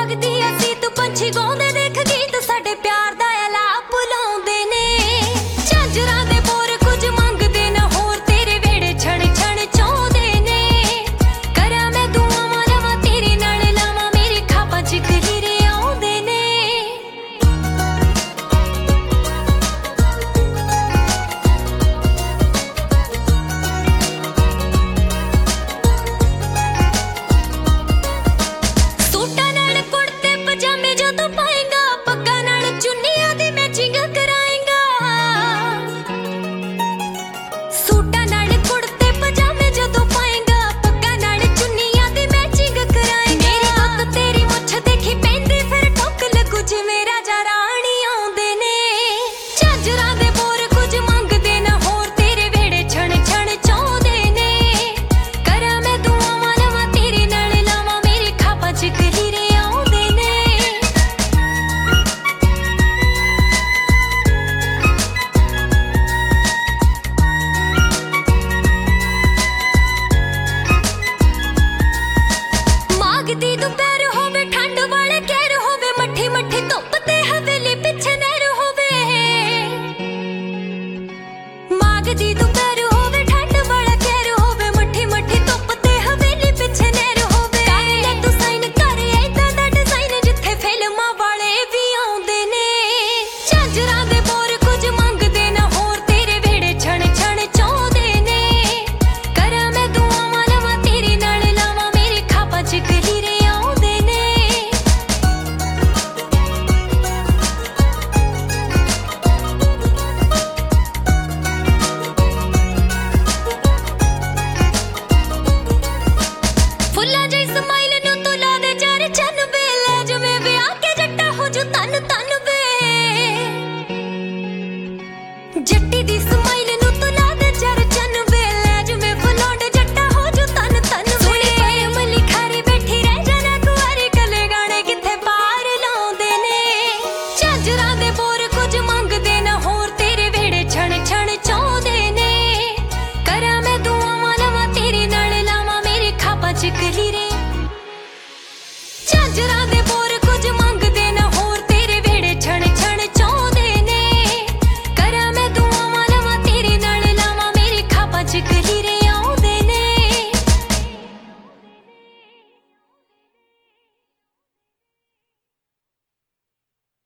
ਮਾਗਦੀ ਅਸੀਂ ਤੂੰ ਪੰਛੀ ਗਾਉਂਦੇ ਦੇਖ ਗੀਤ ਸਾਡੇ ਪਿਆਰ ਦਾ ਆਲਾਪ ਬੁਲਾਉਂਦੇ ਨੇ ਝਾਂਜਰਾਂ ਦੇ ਬੋਰ ਕੁਝ ਮੰਗਦੇ ਨਾ ਹੋਰ ਤੇਰੇ ਵੇੜੇ ਛਣ ਛਣ ਚਾਹੁੰਦੇ ਨੇ ਕਰਾਂ ਮੈਂ ਦੁਆਵਾਂ ਲਵਾਂ ਤੇਰੇ ਨਾਲ ਲਾਵਾਂ ਮੇਰੇ ਖਾਬਾਂ 'ਚ ਕਲੀਰੇ ਆਉਂਦੇ ਨੇ ਸੂਟਾਂ ਨਾਲ ਕੁੜਤੇ ਪਜਾਮੇ ਜਦੋਂ ਪਾਏਂਗਾ ਪੱਗਾਂ ਨਾਲ ਚੁੰਨੀਆਂ ਦੀ ਮੈਚਿੰਗ ਕਰਾਏਂਗਾ ਸੂਟਾਂ ਨਾਲ ਕੁੜਤੇ ਪਜਾਮੇ ਜਦੋਂ ਪਾਏਂਗਾ ਪੱਗਾਂ ਨਾਲ ਚੁੰਨੀਆਂ ਦੀ ਮੈਚਿੰਗ ਕਰਾਏਂਗਾ ਮੇਰੀ ਗੁੱਤ ਤੇਰੀ ਮੁੱਛ ਦੇਖੀ ਪੈਂਦੀ ਫਿਰ ਠੁੱਕ ਲੱਗੂ ਜਿਵੇਂ ਰਾਜਾ ਰਾਣੀ ਆਉਂਦੇ ਨੇ ਝਾਂਜਰਾਂ ਦੇ ਬੋਰ ਕੁਝ ਮੰਗਦੇ ਨਾ ਹੋਰ ਤੇਰੇ ਵੇੜੇ ਛਣ ਛਣ ਚਾਹੁੰਦੇ ਨੇ ਕਰਾਂ ਮੈਂ ਦੁਆਵਾਂ ਲਵਾਂ ਤੇਰੇ ਨਾਲ ਲਾਵਾਂ ਮੇਰੇ ਖਾਬਾਂ 'ਚ ਕਲੀਰੇ ਆਉਂਦੇ ਨੇ ਮਾਗਦੀ ਦੁਪਹਿਰ ਹੋਵੇ ਠੰਡ ਵਾਲੇ ਕਹਿਰ ਹੋਵੇ ਮੱਠੀ ਮੱਠੀ ਧੁੱਪ ਤੇ ਹਵੇਲੀ ਪਿੱਛੇ ਨਹਿਰ ਹੋਵੇ ਮਾਗਦੀ ਦੁਪਹਿਰ ਹੋਵੇ ਠੰਡ ਵਾਲਾ ਕਹਿਰ ਹੋਵੇ ਮੱਠੀ ਮੱਠੀ ਧੁੱਪ ਤੇ ਹਵੇਲੀ ਪਿੱਛੇ ਨਹਿਰ ਹੋਵੇ ਕਰ ਲੈ ਤੂੰ ਸਾਈਨ ਕਰ ਏਦਾਂ ਦਾ ਡਿਜ਼ਾਈਨ ਜਿੱਥੇ ਫਿਲਮਾਂ ਵਾਲੇ ਵੀ ਆਉਂਦੇ ਨੇ ਝਾਂਜਰਾਂ ਦੇ ਬੋਰ ਕੁਝ ਮੰਗਦੇ ਨਾ ਹੋਰ ਤੇਰੇ ਵੇੜੇ ਛਣ ਛਣ ਚਾਹੁੰਦੇ ਨੇ ਕਰਾਂ ਮੈਂ ਦੁਆਵਾਂ ਲਵਾਂ ਤੇਰੇ ਨਾਲ ਲਾਵਾਂ ਮੇਰੇ ਖਾਬਾਂ 'ਚ ਕਲੀਰੇ ਆਉਂਦੇ ਨੇ ਫੁੱਲਾਂ ਜਿਹੀ ਸਮਾਈਲ ਨੂੰ ਤੂੰ ਲਾ ਦੇ ਚਾਰ ਚੰਨ ਵੇ ਲੈ ਜਿਵੇਂ ਵਿਆਹ ਕੇ ਜੱਟਾ ਹੋ ਜੂ ਤਨ ਤਨ ਵੇ ਜੱਟੀ ਦੀ ਸਮਾਈਲ ਨੂੰ ਤੂੰ ਲਾ ਦੇ ਚਾਰ ਚੰਨ ਵੇ ਲੈ ਜਿਵੇਂ ਫੁੱਲਾਂਡ ਜੱਟਾ ਹੋ ਜੂ ਤਨ ਤਨ ਵੇ ਪਰਮ ਲਿਖਾਰੀ ਬੈਠੀ ਰਹਿ ਜਾਣਾ ਕੁਆਰੀ ਕੱਲੇ ਗਾਣੇ ਕਿੱਥੇ ਪਾਰ ਲਾਉਂਦੇ ਨੇ ਝਾਂਜਰਾਂ ਦੇ ਬੋਰ ਕੁਝ ਮੰਗਦੇ ਨਾ ਹੋਰ ਤੇਰੇ ਵੇੜੇ ਛਣ ਛਣ ਚਾਹੁੰਦੇ ਨੇ ਕਰਾਂ ਮੈਂ ਦੁਆਵਾਂ ਲਵਾਂ ਤੇਰੇ ਨਾਲ ਲਾਵਾਂ ਮੇਰੇ ਖਾਬਾਂ 'ਚ ਕਲੀਰੇ ਝਾਂਜਰਾਂ